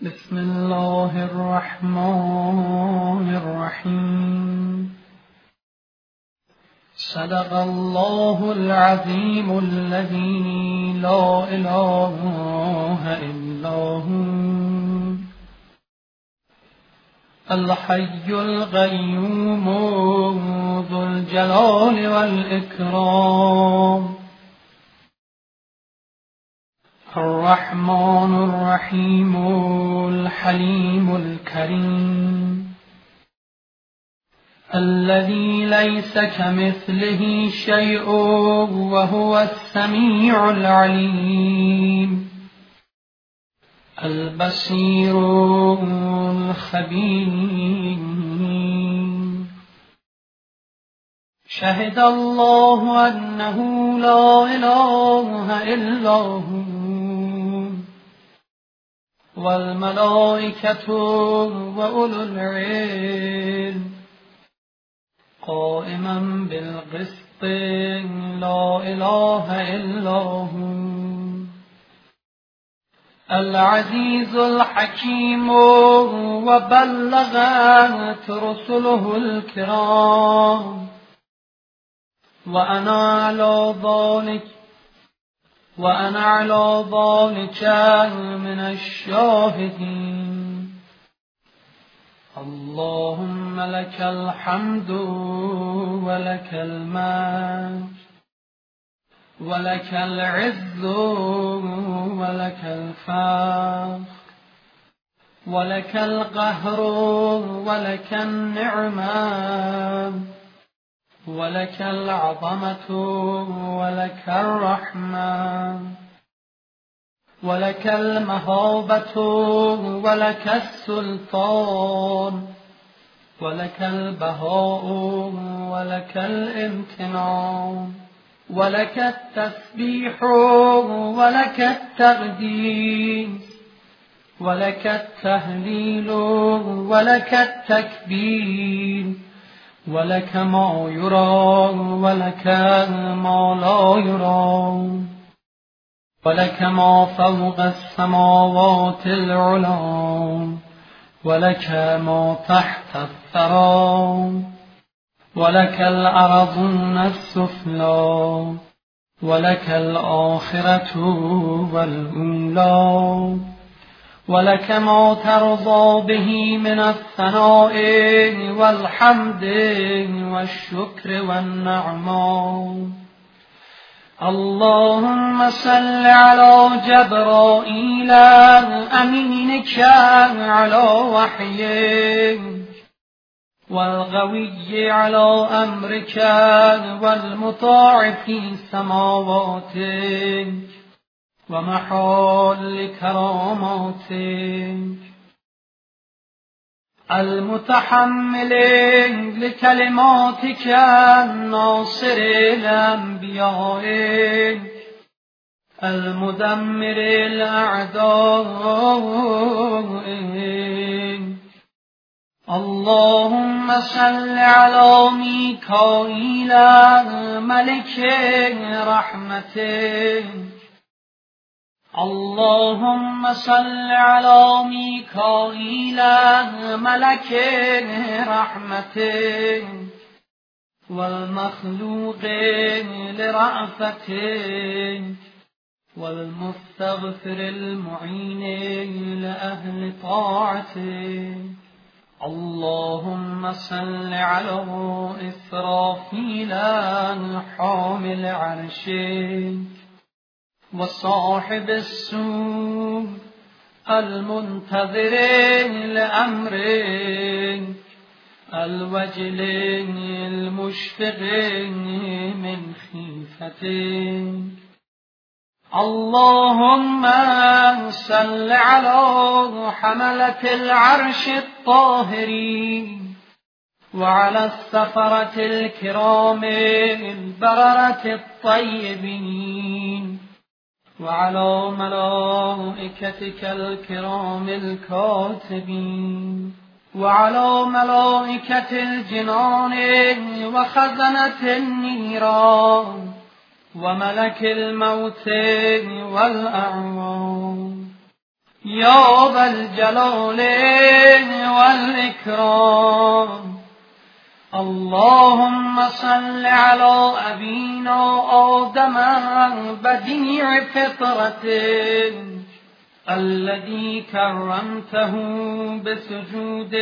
بسم الله الرحمن الرحيم. صدق الله العظيم الذي لا إله إلا هو الحي القيوم ذو الجلال والإكرام الرحمن الرحيم الحليم الكريم الذي ليس كمثله شيء وهو السميع العليم البصير الخبير. شهد الله أنه لا إله إلا هو والملائكة وأولو العلم قائما بالقسط لا إله إلا هو العزيز الحكيم. وبلغت رسله الكرام وأنا على ذلك من الشاهدين. اللهم لك الحمد ولك المجد ولك العز ولك الفخر ولك القهر ولك النعمة ولك العظمة ولك الرحمة ولك المهابة ولك السلطان ولك البهاء ولك الامتنان ولك التسبيح ولك التقديس ولك التهليل ولك التكبير ولك ما يرى ولك ما لا يرى ولك ما فوق السماوات العلى ولك ما تحت الثرى ولك الأرضون السفلى ولك الآخرة والأولى ولك ما ترضى به من الثناء والحمد والشكر والنعماء. اللهم صل على جبرائيل أمينك على وحيك والقوي على أمرك والمطاع في سماواتك ومحال كراماتك المتحمل لكلماتك الناصر الأنبياء المدمر الأعداء. اللهم صل على ميكائيل ملك رحمتك. اللهم صل على ميكائيل ملك رحمتك والمخلوق لرأفتك والمستغفر المعين لأهل طاعتك. اللهم صل على إسرافيل حامل عرشك وصاحب السوء المنتظر لأمرك الوجل المشفق من خيفتك. اللهم صل على حملة العرش الطاهرين وعلى السفرة الكرام البررة الطيبين وعلى ملائكتك الكرام الكاتبين وعلى ملائكة الجنان وخزنة النيران وملك الموت والأعوان يا ذا الجلال والإكرام. اللهم صل على أبينا آدم بديع فطرته الذي كرمته بسجود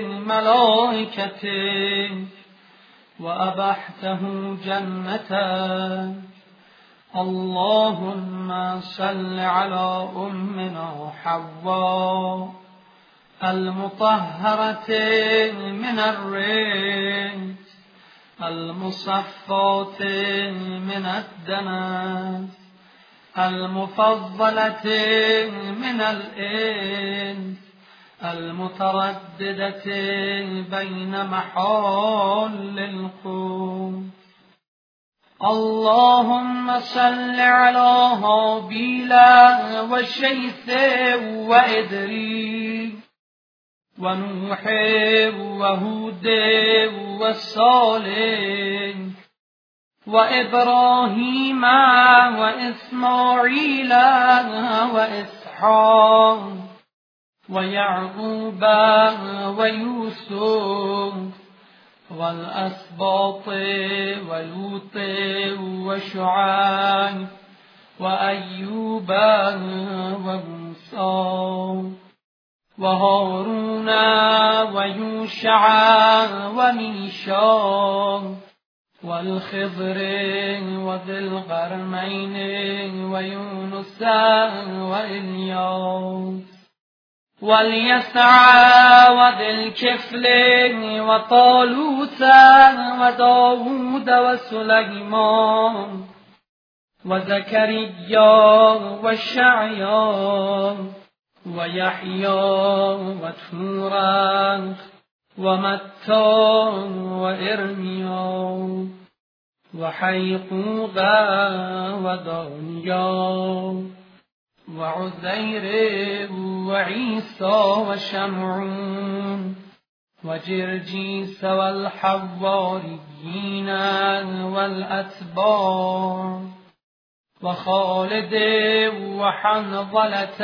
ملائكته وأبحته جنته. اللهم صل على أمنا حواء المطهرة من الرجس المصفاة من الدنس المفضلة من الإنس المترددة بين محال الخوف. اللهم صل على هابيل وشيث وإدريس ونوح وهود وصالح وإبراهيم وإسماعيل وإسحاق ويعقوب ويوسف والأسباط ولوط وشعيب وأيوب وموسى وهارون ويوشع وميشا والخضر وذي القرنين ويونس وإلياس واليسع وذي الكفل وطالوت وداود وسليمان وزكريا وشعيا ويحيى وتورا ومتى وإرميا وحيقوب ودانيا وعزير وعيسى وشمعون وجرجيس والحواريين والأتباع وخالد وحنظلة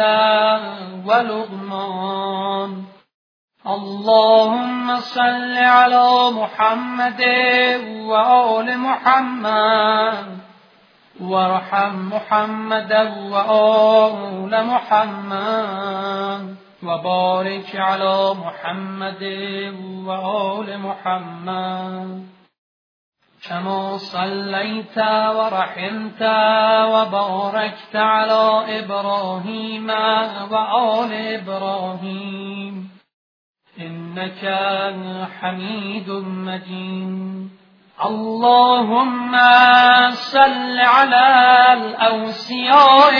ولغمان. اللهم صل على محمد وآل محمد وارحم محمدا وآل محمد وبارك على محمد وآل محمد كما صليت ورحمت وباركت على إبراهيم وآل إبراهيم إنك حميد مجيد. اللهم صل على الأوصياء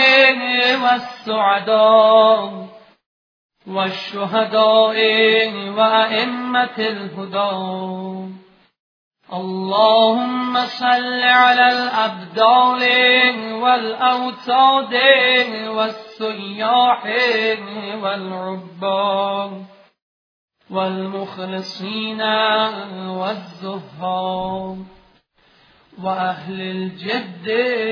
والسعداء والشهداء وأئمة الهدى. اللهم صل على الأبدال والأوتاد والسياح والعباد والمخلصين والزهاد وأهل الجد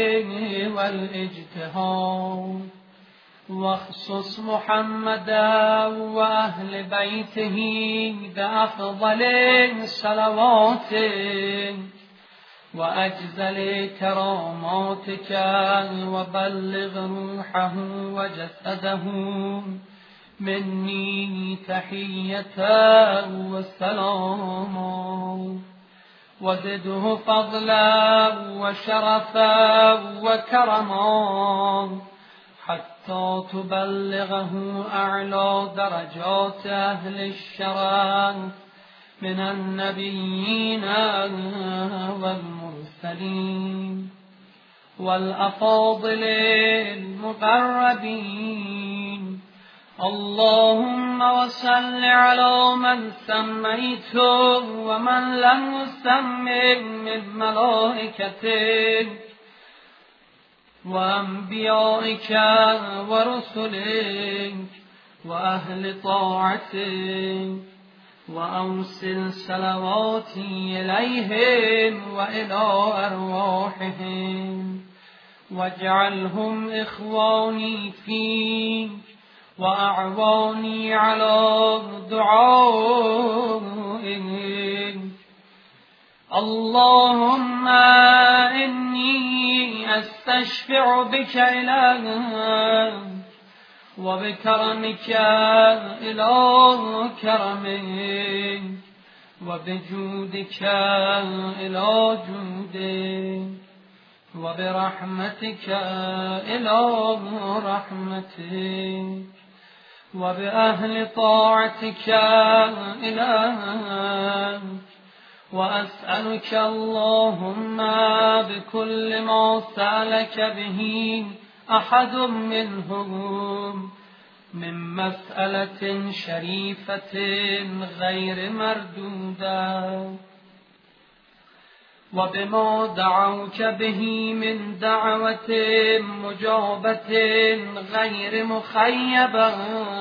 والاجتهاد. واخصص محمدا وأهل بيته بأفضل صلواتك وأجزل كراماتك وبلغ روحه وجسده مني تحية وسلاما وزده فضلا وشرفا وكرما حتى تبلغه أعلى درجات أهل الشرف من النبيين والمرسلين والأفاضل المقربين. اللهم وصل على من سميت ومن لم يسمى من ملائكتك وأنبيائك ورسلك وأهل طاعتك وأوصل صلواتي إليهم وإلى أرواحهم واجعلهم إخواني فيك وأعواني على دعائهم. اللهم إني أستشفع بك إلهك وبكرمك إلى كرمك وبجودك إلى جودك وبرحمتك إلى رحمتك وبأهل طاعتك إلهك. وأسألك اللهم بكل ما سألك به أحد منهم من مسألة شريفة غير مردودة، وبما دعوك به من دعوة مجابة غير مخيبة،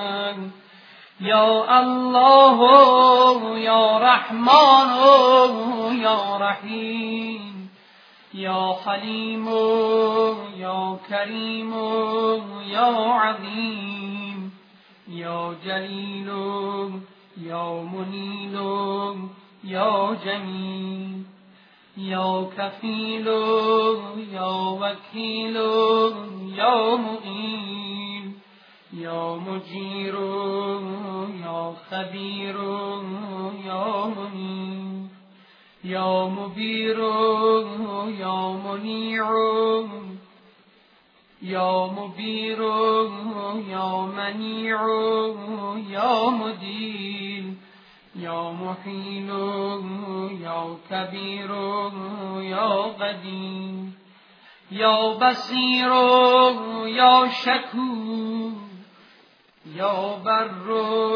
يا الله يا رحمن يا رحيم يا حليم يا كريم يا عظيم يا جليل يا منيل يا جميل يا كفيل يا وكيل يا مؤين يا مجير يا خبير يا منير يا مبير يا منيع يا مبير يا منيع يا مدين يا محيل يا كبير يا قدير يا بصير يا شكور يا بر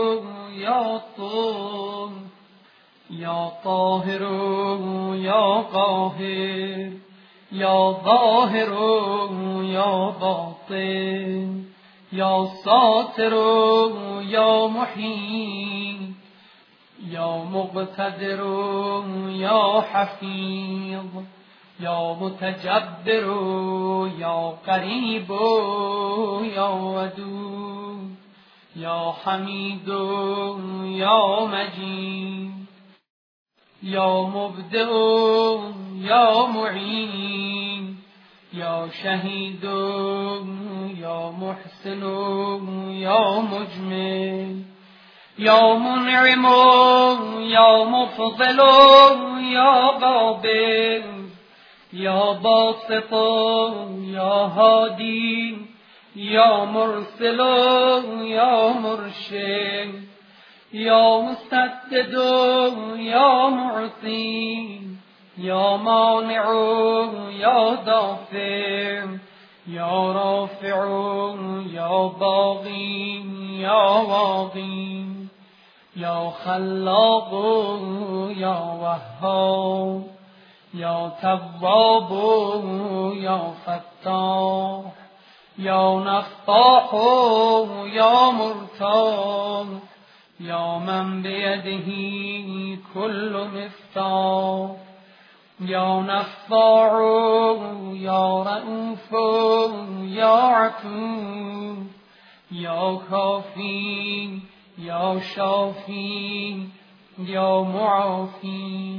يا طور يا طاهر يا قاهر يا ظاهر يا باطن يا ساتر يا محيي يا مقتدر يا حفيظ يا متجبر يا قريب يا ودود يا حميد يا مجيد يا مبدئ يا معين يا شهيد يا محسن يا مجمل يا منعم يا مفضل يا قابل يا باسط يا هادي يا مرسل يا مرشد يا مسدد يا معطي يا مانع يا دافع يا رافع يا باغي يا واغي يا خلاق يا وهاب يا تواب يا فتاح يا نفاح يا مرتاح يا من بيده كل مفتاح يا نفاع يا رؤوف يا عفو يا كافي يا شافي يا معافي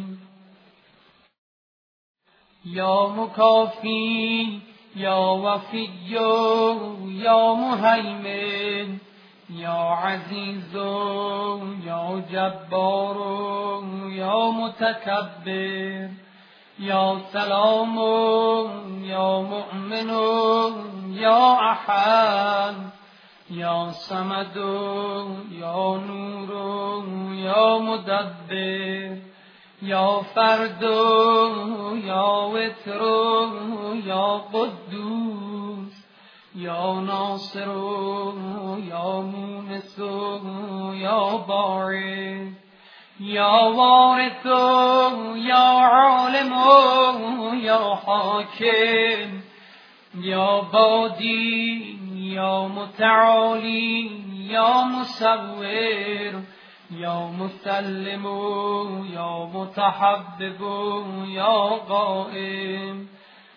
يا مكافي يا وفي يا مهيمن يا عزيز يا جبار يا متكبر يا سلام يا مؤمن يا أحد يا صمد يا نور يا مدبر يا فرد يا وتر يا قدوس يا ناصر يا مونس يا باعث يا وارث يا عالم يا حاكم يا بادي يا متعالي يا مصور يا مسلم يا متحبب يا قائم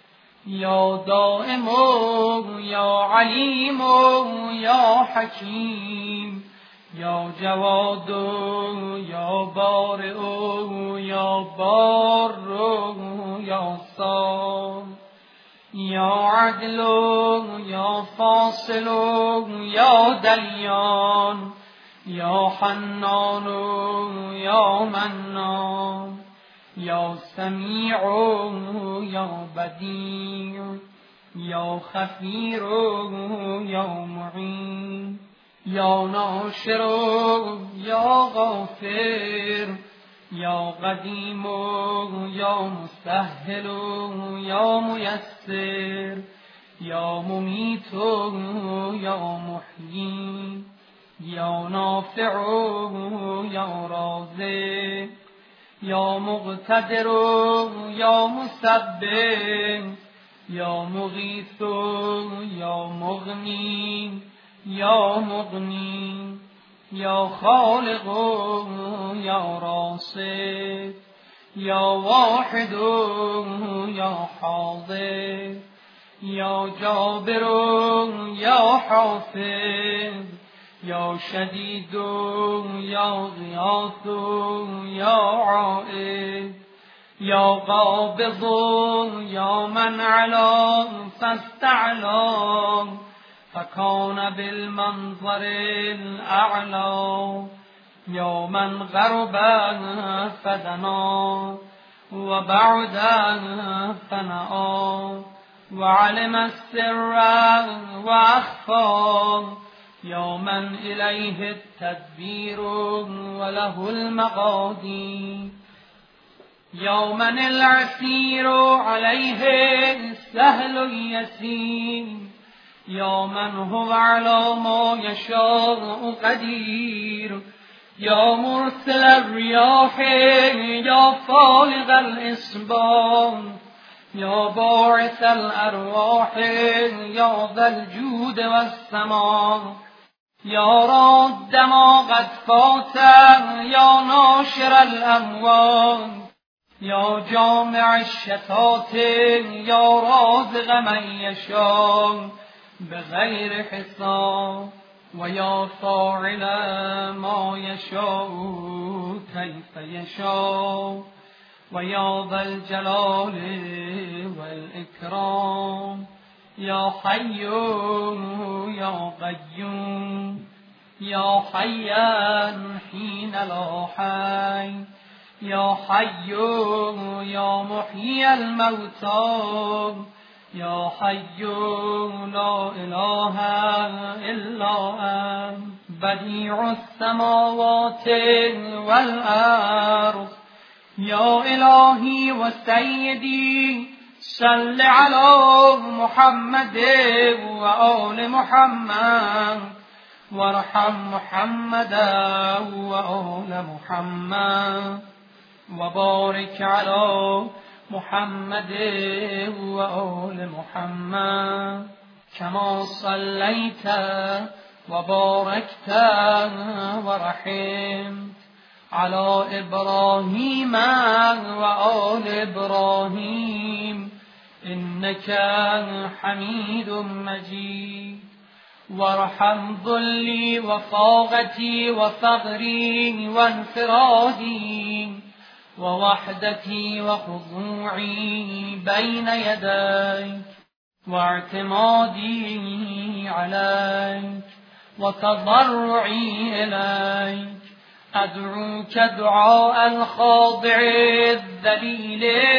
یا دائم یا علیم یا حکیم یا جواد یا بارئ یا بار یا صار یا عدل یا فاصل یا دیان یا حنان یا منان یا سمیع یا بدیع یا خفیر یا معین یا ناشر یا غافر یا قدیم یا مسهل یا میسر یا ممیت یا محیی یا نافع یا رازق یا مقتدر یا مسبح یا مغیث یا مغنی یا مغنی یا خالق یا رازق یا واحد یا حاضر یا جابر یا حافظ یا شدید یا غیاث یا عائد یا قابض یا من علا فاستعلا فکان بالمنظر الاعلا یا من غرب فدنا و بعد فنعا و علم السر و اخفا یا من الیه التدبیر و له المقادیر یا من العسیر علیه سهل یسیر یا من هو علی ما یشاء قدیر یا مرسل الریاح یا فالق الاصباح یا باعث الارواح یا ذا الجود والسماع یا راد ما قد فات یا ناشر الاموات یا جامع الشتات یا رازق من یشاء بغیر حساب و یا فاعل ما یشاء کیف یشاء و یا ذا الجلال والاکرام یا حی یا قیوم یا حیا حین لا حی یا حی یا محیی الموتی یا حی لا اله الا انت بدیع السماوات والارض یا الهی و سیدی صل علی محمد و آل محمد وارحم محمد و آل محمد و بارک علی محمد و آل محمد کما صلیت و بارکت و رحمت على ابراهیم و آل ابراهیم انك حمید مجید وارحم ذلی و فاقتی و فقری و انفرادی و وحدتی و خضوعی بین یدیک و اعتمادی علیک و تضرعی الیک ادعوك دعاء الخاضع الذليل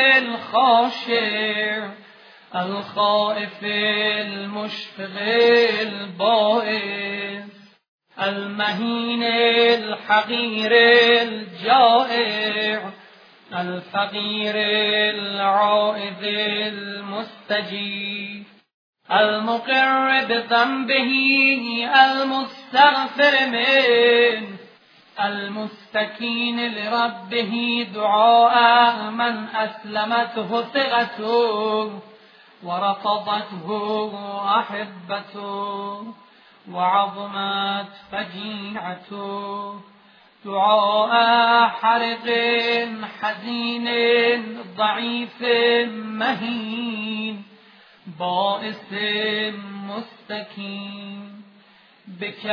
الخاشع الخائف المشفق البائس المهين الحقير الجائع الفقير العائذ المستجيب المقر بذنبه المستغفر منه المستكين لربه دعاء من أسلمته ثقته ورفضته أحبته وعظمت فجيعته دعاء حرق حزين ضعيف مهين باعث مستقيم بك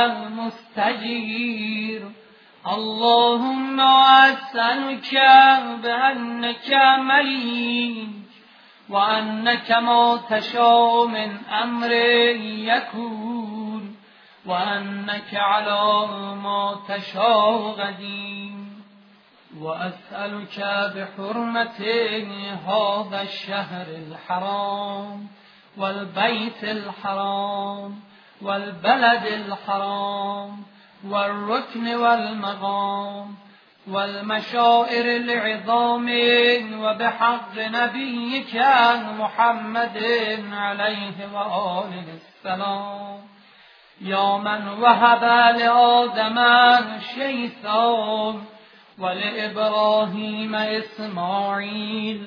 مستجير. اللهم أسألك بأنك مليك وأنك ما تشاء من أمر يكون وأنك على ما تشاء قدير. وأسألك بحرمة هذا الشهر الحرام والبيت الحرام والبلد الحرام والركن والمقام والمشاعر العظام وبحق نبيك محمد عليه وآله السلام، يا من وهب لآدم الشيطان ولإبراهيم إسماعيل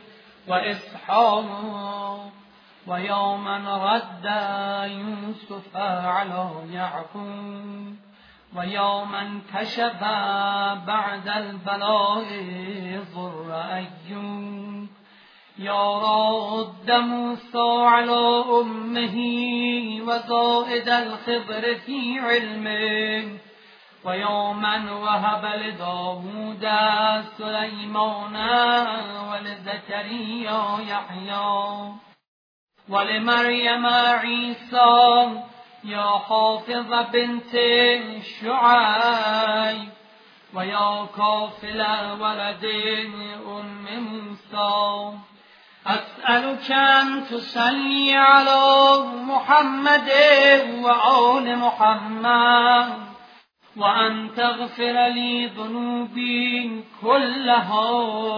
وإسحاق، ويا من رد يوسف على يعقوب، ويا من كشف بعد البلاء ضر أيوب، يا رد موسى على أمه وزائد الخضر في علمه، ويا من وهب لداود سليمان ولزكريا يحيى ولمريم عيسى، يا حافظ بنت شعيب، ويا كافل ولد أم موسى، أسألك أن تصلي على محمد وآل محمد، وأن تغفر لي ذنوبي كلها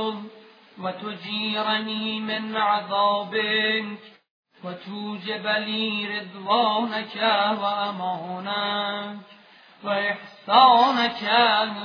وتجيرني من عذابك وتوجب لي رضوانك وأمانك وإحسانك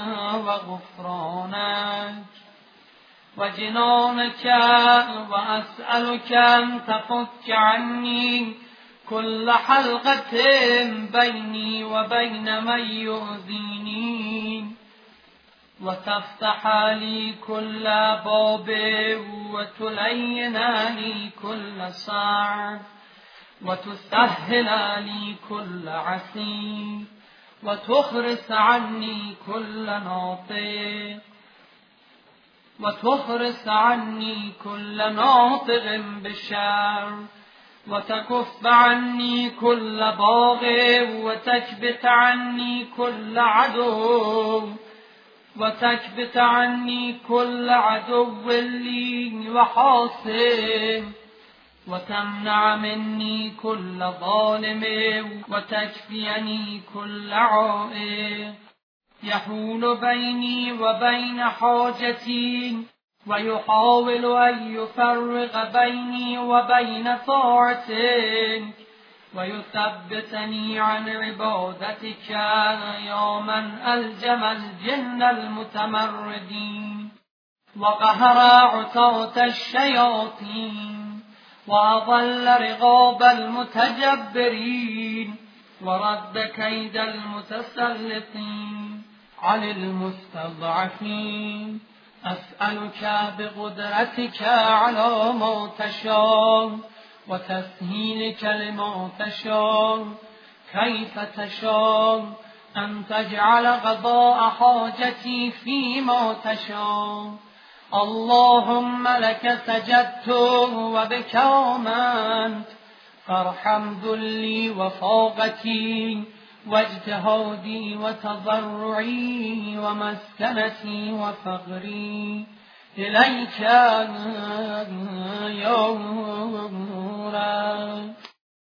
وغفرانك وجنانك. وأسألك أن تفك عني كل حلقة بيني وبين من يؤذيني، وتفتح لي كل باب وتلين لي كل صعب وتسهل لي كل عسير وتخرس عني كل ناطق بالشر وتكف عني كل باغ وتكبت عني كل عدو لي وحاسد، وتمنع مني كل ظالم وتكفيني كل عائق يحول بيني وبين حاجتي ويحاول أن يفرق بيني وبين طاعتك ويثبتني عن عبادتك، يا من ألجم الجن المتمردين وقهر عتاة الشياطين وأضل رغاب المتجبرين ورد كيد المتسلطين على المستضعفين. أسألك بقدرتك على ما تشاء وتسهيلك لما تشاء كيف تشاء أن تجعل قضاء حاجتي فيما تشاء. اللهم لك سجدت وبك آمنت، فارحم ذلي وفاقتي واجتهادي وتضرعي ومسكنتي وفقري إليك يا